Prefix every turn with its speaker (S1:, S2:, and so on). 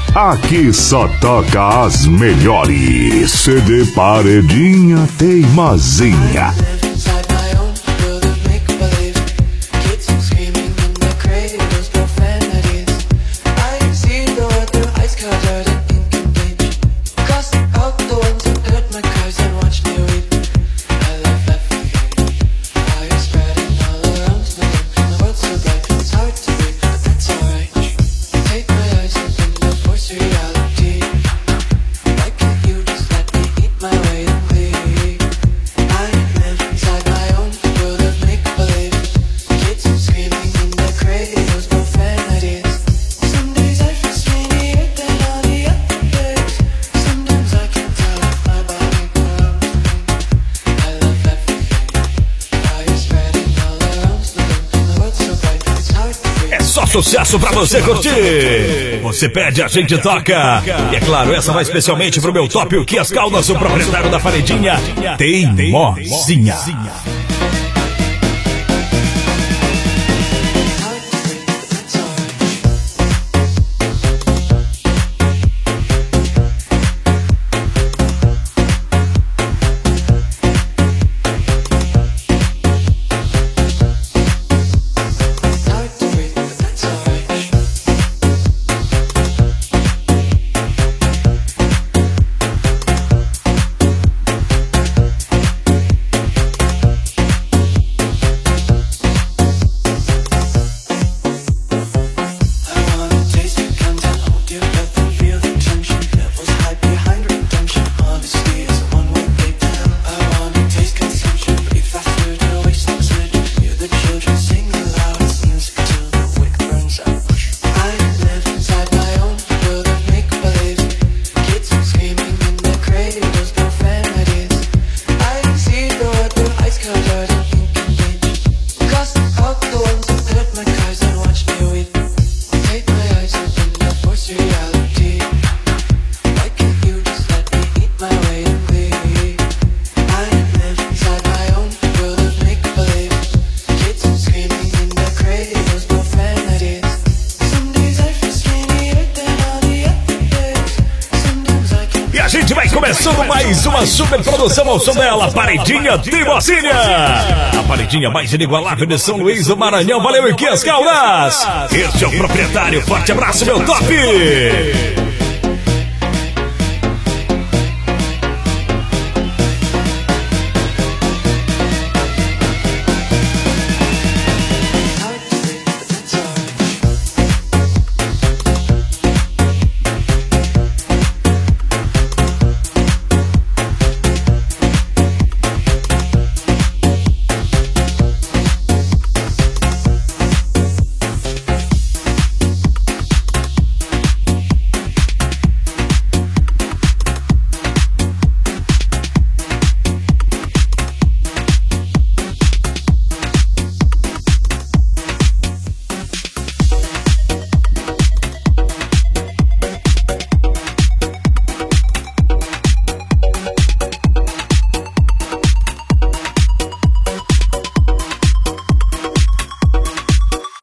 S1: Aqui só toca as melhores. CD Paredinha Teimosinha.
S2: Sucesso pra você curtir. Você pede, a gente toca. E é claro, essa vai especialmente pro meu top, o Quias Caldas, o proprietário da Paredinha Teimosinha. Começando mais uma super produção ao som dela, Paredinha Teimosinha. A Paredinha mais inigualável de São Luís do Maranhão. Valeu, Quias Caldas. Este é o proprietário. Forte abraço, meu top.